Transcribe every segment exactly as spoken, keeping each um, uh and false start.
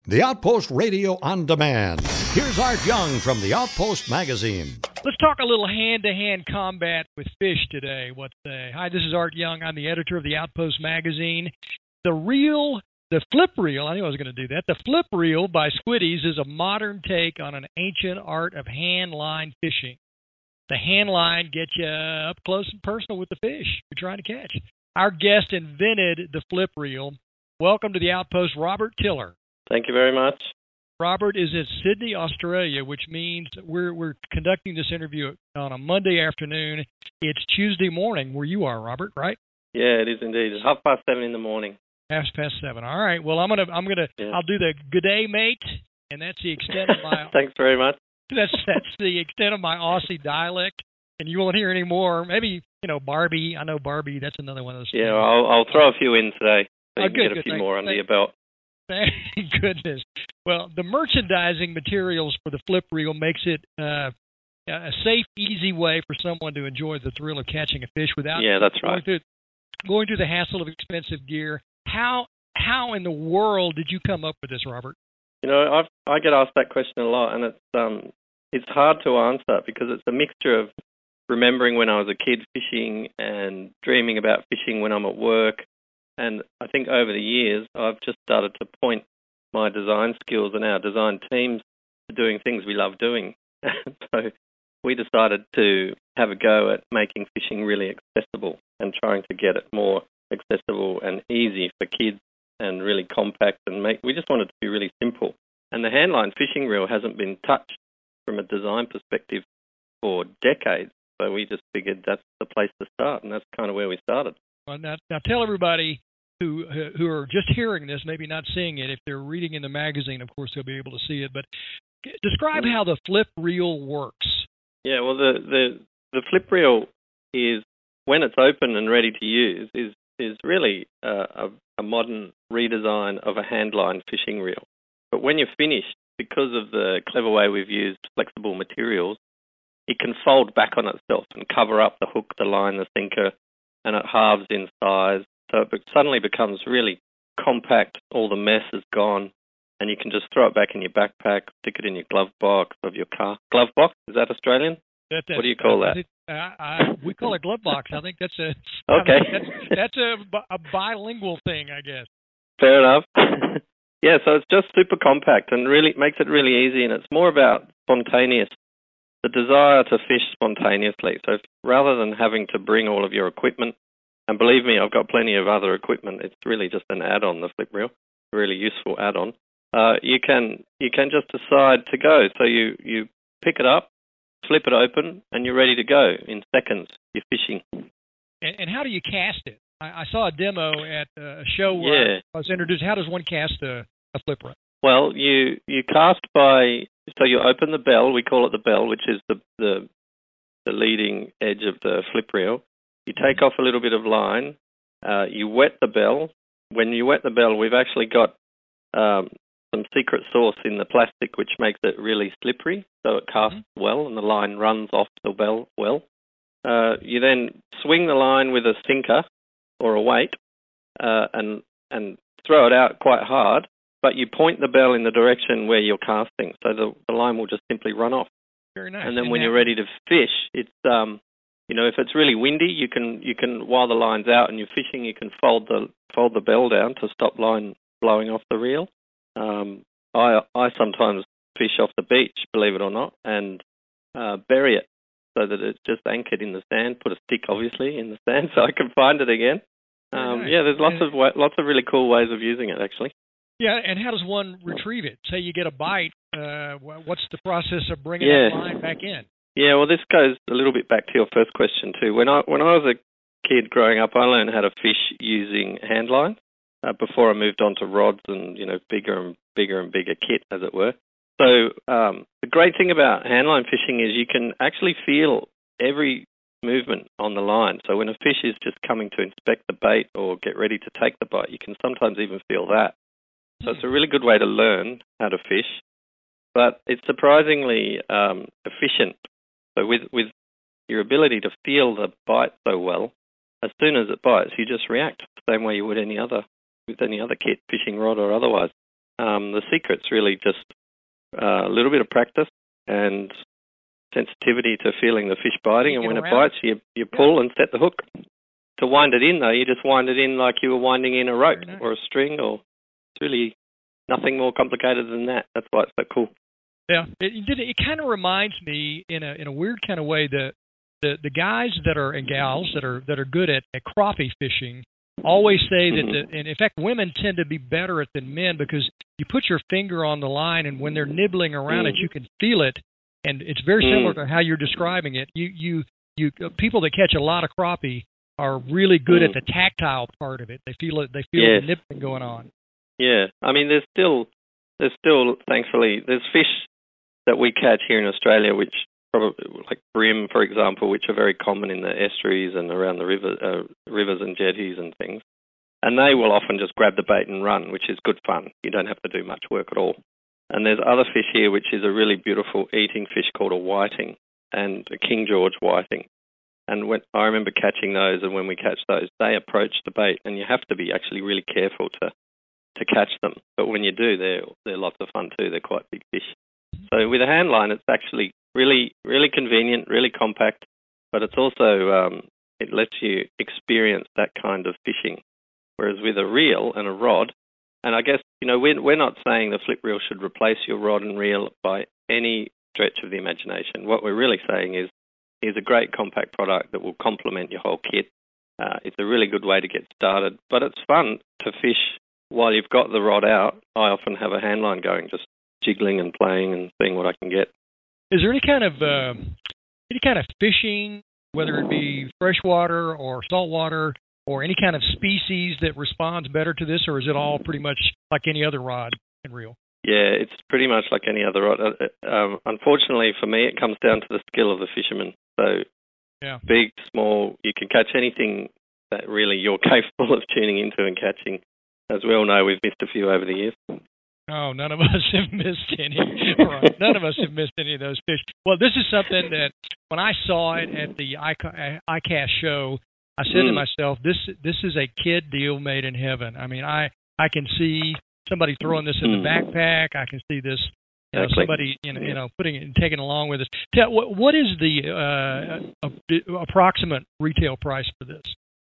The Outpost Radio on Demand. Here's Art Young from the Outpost Magazine. Let's talk a little hand-to-hand combat with fish today. What say? Hi, this is Art Young. I'm the editor of the Outpost Magazine. The reel, the flip reel, I knew I was going to do that. The flip reel by Squiddies is a modern take on an ancient art of hand line fishing. The hand line gets you up close and personal with the fish you're trying to catch. Our guest invented the flip reel. Welcome to the Outpost, Robert Tiller. Thank you very much. Robert is in Sydney, Australia, which means we're we're conducting this interview on a Monday afternoon. It's Tuesday morning where you are, Robert, right? Yeah, it is indeed. It's half past seven in the morning. Half past seven. All right. Well, I'm gonna I'm gonna yeah. I'll do the good day, mate, and that's the extent of my. Thanks very much. That's that's the extent of my Aussie dialect, and you won't hear any more. Maybe you know Barbie. I know Barbie. That's another one of those. Yeah, I'll I'll throw a few in today. So oh, you good, can get a good, few thank, more under thank, your belt. Thank goodness. Well, the merchandising materials for the flip reel makes it uh, a safe, easy way for someone to enjoy the thrill of catching a fish without yeah, that's going right. through going through the hassle of expensive gear. How how in the world did you come up with this, Robert? You know, I've, I get asked that question a lot, and it's um it's hard to answer because it's a mixture of remembering when I was a kid fishing and dreaming about fishing when I'm at work. And I think over the years, I've just started to point my design skills and our design teams to doing things we love doing. So we decided to have a go at making fishing really accessible and trying to get it more accessible and easy for kids and really compact. And make. We just wanted to be really simple. And the handline fishing reel hasn't been touched from a design perspective for decades. So we just figured that's the place to start, and that's kind of where we started. Well, now, now tell everybody who who are just hearing this, maybe not seeing it. If they're reading in the magazine, of course, they'll be able to see it. But describe how the flip reel works. Yeah, well, the, the, the flip reel is, when it's open and ready to use, is is really uh, a, a modern redesign of a handline fishing reel. But when you're finished, because of the clever way we've used flexible materials, it can fold back on itself and cover up the hook, the line, the sinker, and it halves in size. So it suddenly becomes really compact, all the mess is gone, and you can just throw it back in your backpack, stick it in your glove box of your car. Glove box? Is that Australian? That, that, what do you call uh, that? Uh, I, we call it glove box. I think that's a okay. I mean, that's, that's a, a bilingual thing, I guess. Fair enough. Yeah, so it's just super compact and really makes it really easy, and it's more about spontaneous, the desire to fish spontaneously. So if, rather than having to bring all of your equipment, and believe me, I've got plenty of other equipment. It's really just an add-on, the flip reel, a really useful add-on. Uh, you can you can just decide to go. So you, you pick it up, flip it open, and you're ready to go in seconds. You're fishing. And, and how do you cast it? I, I saw a demo at a show where yeah. I was introduced. How does one cast a, a flip reel? Well, you you cast by, so you open the bell. We call it the bell, which is the the, the leading edge of the flip reel. You take off a little bit of line, uh, you wet the bell. When you wet the bell, we've actually got um, some secret sauce in the plastic which makes it really slippery, so it casts mm-hmm. well and the line runs off the bell well. Uh, you then swing the line with a sinker or a weight uh, and, and throw it out quite hard, but you point the bell in the direction where you're casting, so the, the line will just simply run off. Very nice. And then and when that- you're ready to fish, it's... Um, You know, if it's really windy, you can you can while the line's out and you're fishing, you can fold the fold the bell down to stop line blowing off the reel. Um, I I sometimes fish off the beach, believe it or not, and uh, bury it so that it's just anchored in the sand. Put a stick, obviously, in the sand so I can find it again. Um, nice. Yeah, there's lots and, of wa- lots of really cool ways of using it, actually. Yeah, and how does one retrieve it? Say you get a bite, uh, what's the process of bringing yeah. that line back in? Yeah, well, this goes a little bit back to your first question too. When I when I was a kid growing up, I learned how to fish using hand lines uh, before I moved on to rods and you know bigger and bigger and bigger kit, as it were. So um, the great thing about handline fishing is you can actually feel every movement on the line. So when a fish is just coming to inspect the bait or get ready to take the bite, you can sometimes even feel that. So it's a really good way to learn how to fish, but it's surprisingly um, efficient. So with, with your ability to feel the bite so well, as soon as it bites, you just react the same way you would any other with any other kit, fishing rod or otherwise. Um, the secret's really just uh, a little bit of practice and sensitivity to feeling the fish biting, and when it bites, you you pull yeah. and set the hook. To wind it in, though, you just wind it in like you were winding in a rope nice. or a string, or it's really nothing more complicated than that. That's why it's so cool. Yeah, it it, it kind of reminds me in a in a weird kind of way that the the guys that are and gals that are that are good at, at crappie fishing always say that, mm-hmm. the, and in fact, women tend to be better at than men because you put your finger on the line, and when they're nibbling around mm. it, you can feel it, and it's very mm. similar to how you're describing it. You you you uh, people that catch a lot of crappie are really good mm. at the tactile part of it. They feel it. They feel yes. the nibbling going on. Yeah, I mean, there's still there's still thankfully there's fish that we catch here in Australia, which probably like bream, for example, which are very common in the estuaries and around the river, uh, rivers and jetties and things. And they will often just grab the bait and run, which is good fun. You don't have to do much work at all. And there's other fish here, which is a really beautiful eating fish called a whiting, and a King George whiting. And when I remember catching those, and when we catch those, they approach the bait, and you have to be actually really careful to to catch them. But when you do, they're they're lots of fun too. They're quite big fish. So with a hand line, it's actually really really convenient, really compact, but it's also um, it lets you experience that kind of fishing. Whereas with a reel and a rod, and I guess you know we're we're not saying the flip reel should replace your rod and reel by any stretch of the imagination. What we're really saying is is a great compact product that will complement your whole kit. Uh, it's a really good way to get started, but it's fun to fish while you've got the rod out. I often have a hand line going, just jiggling and playing and seeing what I can get. Is there any kind of uh, any kind of fishing, whether it be freshwater or saltwater, or any kind of species that responds better to this, or is it all pretty much like any other rod and reel? Yeah, it's pretty much like any other rod. Uh, um, unfortunately for me, it comes down to the skill of the fisherman. So yeah. big, small, you can catch anything that really you're capable of tuning into and catching. As we all know, we've missed a few over the years. Oh, none of us have missed any. Right. None of us have missed any of those fish. Well, this is something that when I saw it at the I CAST show, I said mm. to myself, "This this is a kid deal made in heaven." I mean, I, I can see somebody throwing this in mm. the backpack. I can see this, you know, exactly. somebody you know, you know putting it and taking it along with us. Tell, what what is the uh, uh, approximate retail price for this?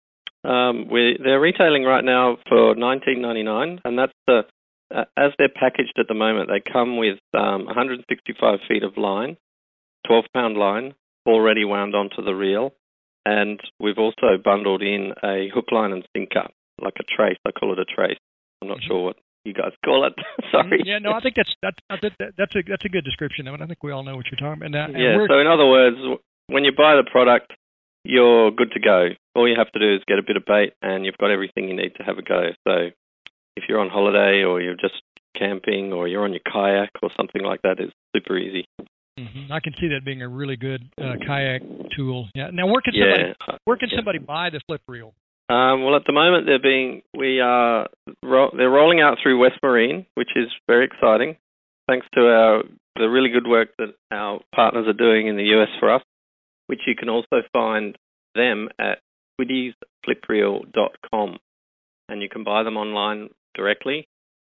Um, we they're retailing right now for nineteen ninety-nine, and that's the uh, as they're packaged at the moment. They come with um, one hundred sixty-five feet of line, twelve pound line, already wound onto the reel. And we've also bundled in a hook, line, and sinker, like a trace. I call it a trace. I'm not sure what you guys call it. Sorry. Yeah, no, I think that's that's that's a that's a good description of it. I think we all know what you're talking about. And, yeah. And so in other words, when you buy the product, you're good to go. All you have to do is get a bit of bait, and you've got everything you need to have a go. So if you're on holiday, or you're just camping, or you're on your kayak, or something like that, it's super easy. Mm-hmm. I can see that being a really good uh, kayak tool. Yeah. Now, where can somebody yeah. where can yeah. somebody buy the flip reel? Um, well, at the moment, they're being we are ro- they're rolling out through West Marine, which is very exciting. Thanks to our the really good work that our partners are doing in the U S for us, which you can also find them at squiddies flip reel dot com, and you can buy them online directly.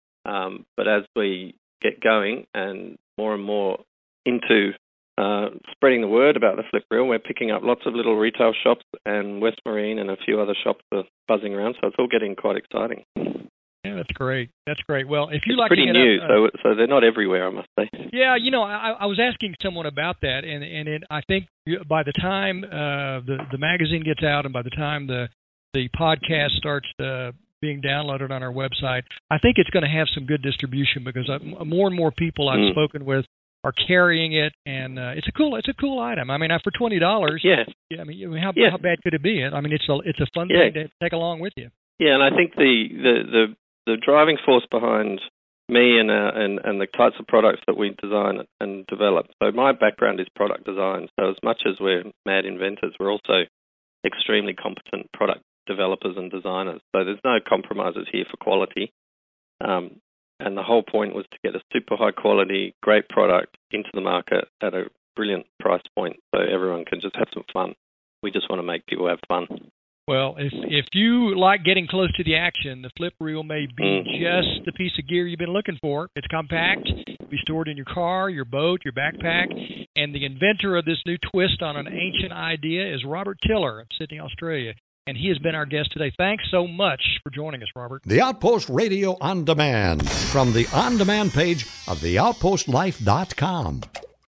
Um, but as we get going and more and more into uh, spreading the word about the flip reel, we're picking up lots of little retail shops, and West Marine and a few other shops are buzzing around, so it's all getting quite exciting. Yeah, that's great. That's great. Well, if you it's like pretty to get new, up, uh, so so they're not everywhere, I must say. Yeah, you know, I, I was asking someone about that, and and it, I think by the time uh, the the magazine gets out, and by the time the the podcast starts uh, being downloaded on our website, I think it's going to have some good distribution, because I, more and more people I've mm. spoken with are carrying it, and uh, it's a cool it's a cool item. I mean, for twenty dollars, yeah. yeah. I mean, how yeah. how bad could it be? I mean, it's a it's a fun yeah. thing to take along with you. Yeah, and I think the the the, the driving force behind me and, uh, and and the types of products that we design and develop. So my background is product design. So as much as we're mad inventors, we're also extremely competent product developers and designers. So there's no compromises here for quality. Um, And the whole point was to get a super high quality, great product into the market at a brilliant price point, so everyone can just have some fun. We just want to make people have fun. Well, if if you like getting close to the action, the flip reel may be just the piece of gear you've been looking for. It's compact, can be stored in your car, your boat, your backpack, and the inventor of this new twist on an ancient idea is Robert Tiller of Sydney, Australia, and he has been our guest today. Thanks so much for joining us, Robert. The Outpost Radio On Demand from the On Demand page of the outpost life dot com.